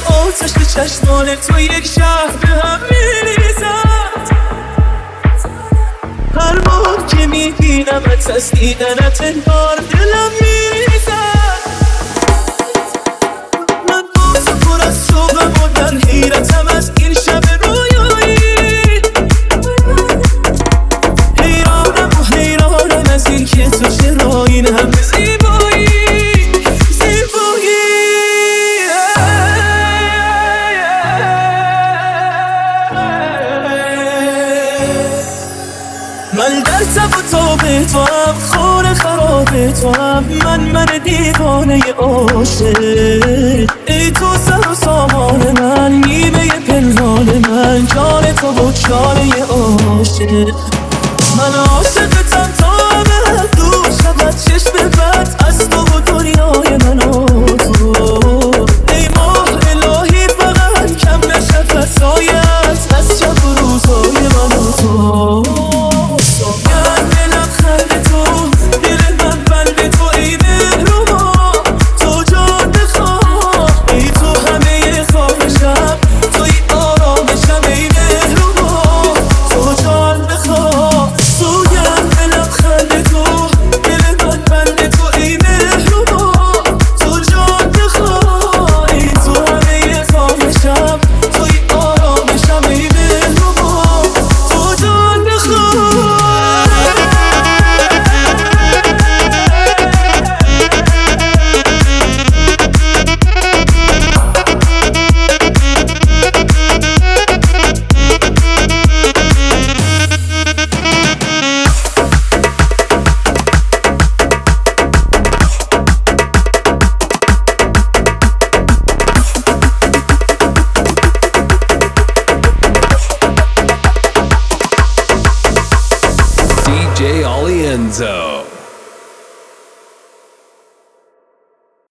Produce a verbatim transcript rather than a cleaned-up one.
آتش چشمان تو یک شهر به هم میریزد. هر بار که میبینمت از دیدنت انگار دلم میریزد. من با تو پر از شوقم و در حیرتم از این شب رویایی. حیرانم و حیرانم از این که تو چرا این همه زیبایی زیبایی. من در تب و تاب تو هم خور خراب تو هم من من دیوانه عاشق. ای تو سر و سامان من نیمه پنهان من جان تو و چاره عاشق. من عاشقتم تا به دور شود چشم بد از تو و دنیای من و تو. ای ماه الهی فقط کم نشود سایت از شب و روزای من و تو. D J Alienzo.